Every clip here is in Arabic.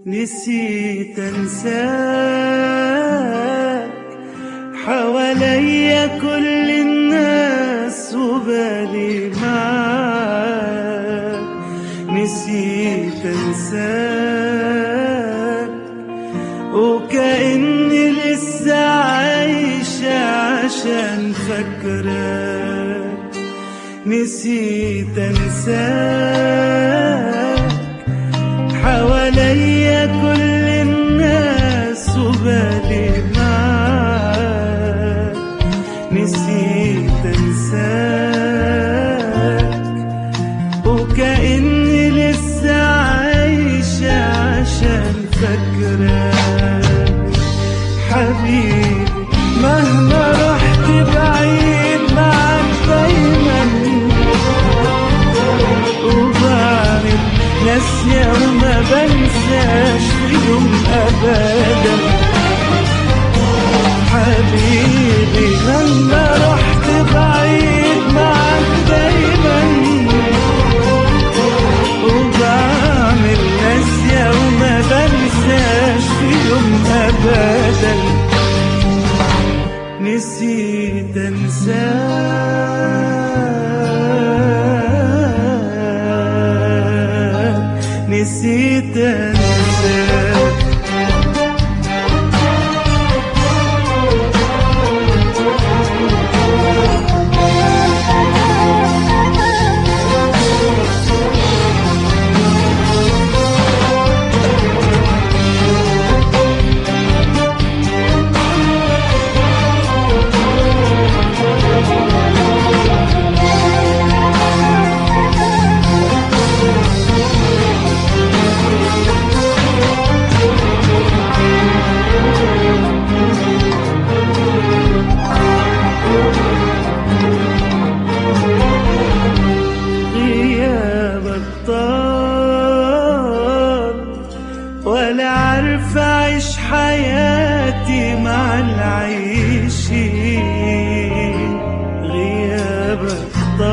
نسيت انساك، حواليا كل الناس وبالي معاك. نسيت انساك وكأني لسه عايشة عشان فاكراك. نسيت انساك، حواليا كل الناس وبالي معاك. نسيت انساك وكأني لسه عايشة عشان فاكراك. حبيبي مهما رحت بعيد معاك دايما، وبعمل ناسية وما بنساش في يوم أبدا. حبيبي مهما رحت بعيد معاك دايما، وبعمل ناسية وما بنساش في يوم أبدا. نسيت أنساك، نسيت أنساك. ولا عارف أعيش حياتي مع العايشين. غيابك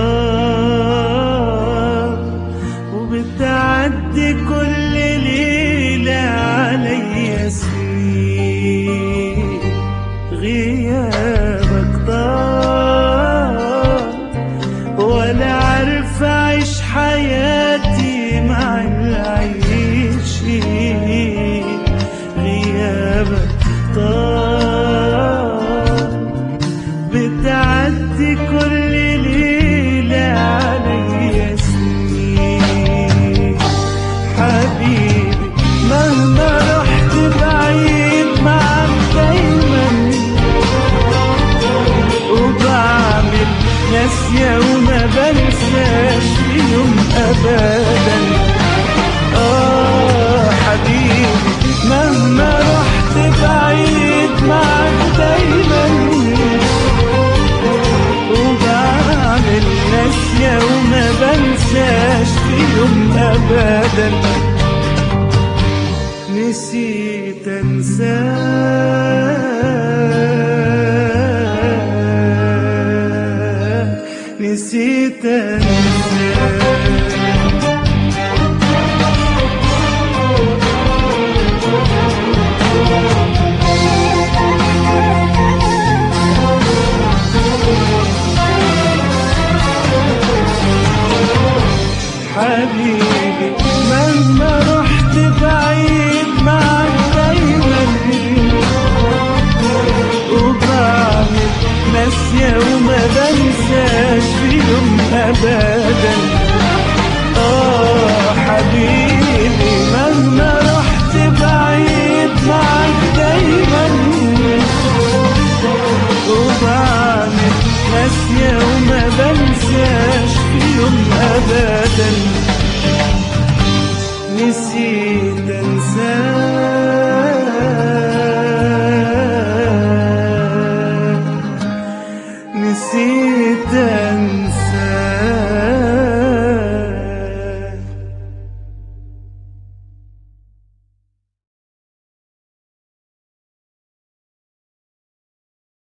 طال وبتعدي كل ليلة عليا سنين. غيابك طال ولا عارف أعيش حياتي مع العايشين. غيابك طال بتعدي كل ليلة عليا سنين. حبيبي مهما رحت بعيد معاك دايما، وبعمل ناسية وما بنساش في يوم أبدا. حبيبي مهما رحت بعيد معاك دايما، وبعمل ناسية وما بنساش في يوم أبدا. نسيت أنساك، نسيت أنساك. حبيبي مهما رحت بعيد معاك دايما، وبعمل ناسية وما بنساش في يوم أبدا. حبيبي مهما رحت بعيد معاك دايما، وبعمل ناسية وما بنساش في يوم أبدا. نسيت أنساك، نسيت أنساك.